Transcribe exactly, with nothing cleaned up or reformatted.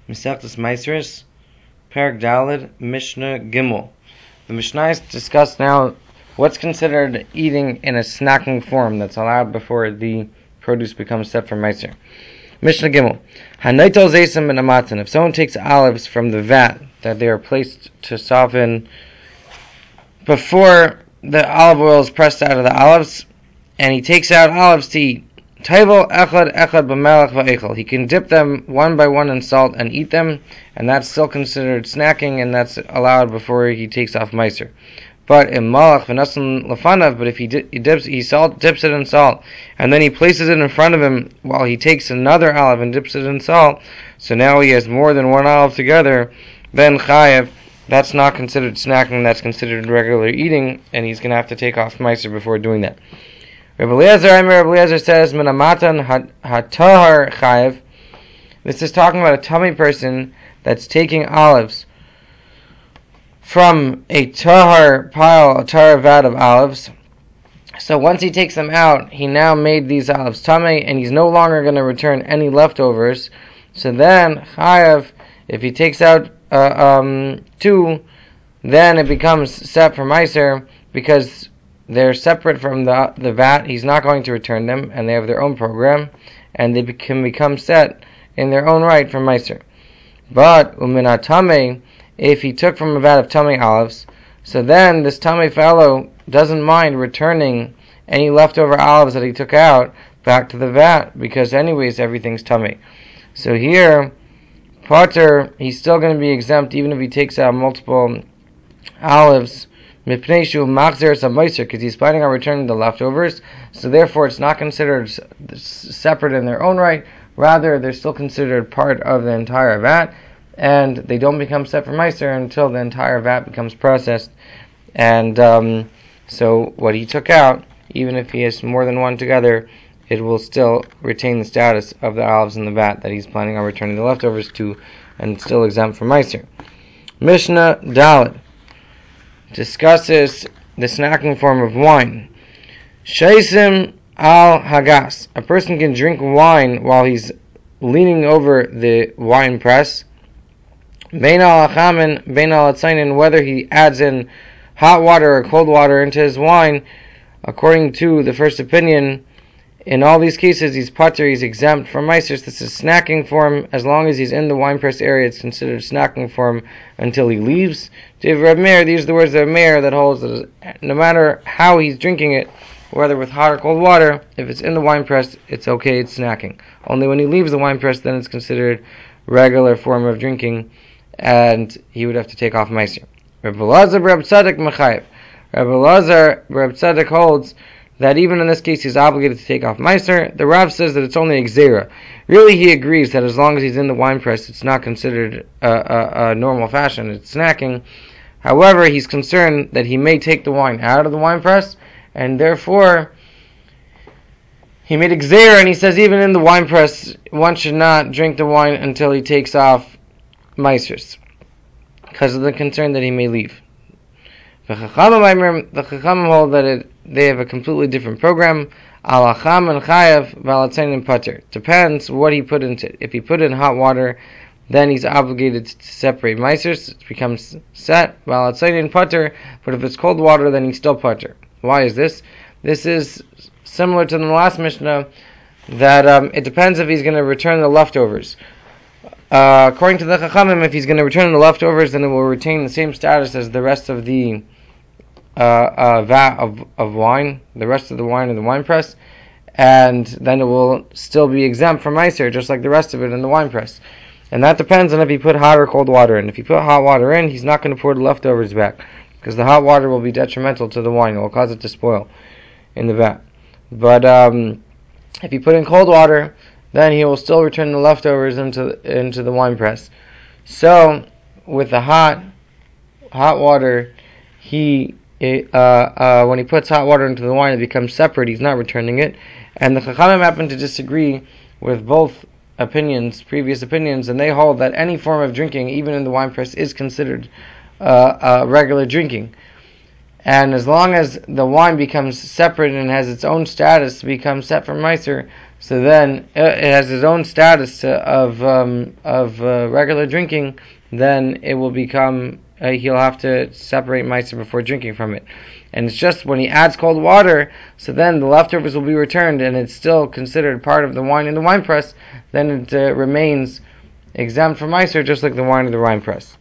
Masechtas Maasros, Perek Daled, Mishnah Gimel. The Mishnah discuss now what's considered eating in a snacking form that's allowed before the produce becomes set for Maaser. Mishnah Gimel. Hanaitel Zaysim ben Amatan. If someone takes olives from the vat that they are placed to soften before the olive oil is pressed out of the olives, and he takes out olives to eat, Taival echad echad b'melech va'echel. He can dip them one by one in salt and eat them, and that's still considered snacking, and that's allowed before he takes off Maaser. But in malach v'nasan lefanav, but if he, di- he dips he salt dips it in salt, and then he places it in front of him while he takes another olive and dips it in salt, so now he has more than one olive together, then chayev. That's not considered snacking. That's considered regular eating, and he's going to have to take off Maaser before doing that. Rabbi Eliezer, Rabbi Eliezer says, "Menamatan hatahar chayev." This is talking about a tummy person that's taking olives from a tahar pile, a tahar vat of olives. So once he takes them out, he now made these olives tummy, and he's no longer going to return any leftovers. So then chayev, if he takes out uh, um, two, then it becomes set for Maaser because they're separate from the the vat. He's not going to return them, and they have their own program, and they can become set in their own right from Maaser. But uminat tamei, if he took from a vat of tamei olives, so then this tamei fellow doesn't mind returning any leftover olives that he took out back to the vat, because anyways everything's tamei. So here, Potter, he's still going to be exempt even if he takes out multiple olives, because he's planning on returning the leftovers, so therefore it's not considered separate in their own right. Rather, they're still considered part of the entire vat, and they don't become set for Maaser until the entire vat becomes processed. And um, so what he took out, even if he has more than one together, it will still retain the status of the olives in the vat that he's planning on returning the leftovers to, and still exempt from Maaser. Mishnah Daled discusses the snacking form of wine. Shaisim al hagas. A person can drink wine while he's leaning over the wine press. Bein al achamin, bein al atzainin, whether he adds in hot water or cold water into his wine, according to the first opinion, in all these cases, he's pater, he's exempt from Maaser. This is snacking form. As long as he's in the wine press area, it's considered snacking form until he leaves. Div Reb Meir, these are the words of Reb Meir that holds that no matter how he's drinking it, whether with hot or cold water, if it's in the wine press, it's okay, it's snacking. Only when he leaves the wine press, then it's considered regular form of drinking, and he would have to take off Maaser. Reb Elazar, Reb Tzadok, Mechayev. Reb Elazar, Reb Tzadok holds that even in this case he's obligated to take off Maaser. The Rav says that it's only a Gzeira. Really, he agrees that as long as he's in the wine press, it's not considered a, a, a normal fashion, it's snacking. However, he's concerned that he may take the wine out of the wine press, and therefore he made a Gzeira, and he says even in the wine press, one should not drink the wine until he takes off Maasers, because of the concern that he may leave. The Chachamim hold that it, they have a completely different program. Al acham and chayav, v'alatzayin and pater. Depends what he put into it. If he put in hot water, then he's obligated to separate Maasers. It becomes set, v'alatzayin and pater. But if it's cold water, then he's still pater. Why is this? This is similar to the last Mishnah, that um, it depends if he's going to return the leftovers. Uh, according to the Chachamim, if he's going to return the leftovers, then it will retain the same status as the rest of the uh, uh, vat of, of wine, the rest of the wine in the wine press, and then it will still be exempt from Maaser, just like the rest of it in the wine press. And that depends on if he put hot or cold water in. If he put hot water in, he's not going to pour the leftovers back, because the hot water will be detrimental to the wine. It will cause it to spoil in the vat. But um, if he put in cold water, then he will still return the leftovers into into the wine press. So, with the hot hot water, he uh, uh, when he puts hot water into the wine, it becomes separate. He's not returning it, and the Chachamim happen to disagree with both opinions, previous opinions, and they hold that any form of drinking, even in the wine press, is considered uh, uh, regular drinking. And as long as the wine becomes separate and has its own status, becomes set for Maaser, so then it has its own status of um, of uh, regular drinking. Then it will become uh, he'll have to separate meiser before drinking from it. And it's just when he adds cold water, so then the leftovers will be returned, and it's still considered part of the wine in the wine press. Then it uh, remains exempt from meiser, just like the wine in the wine press.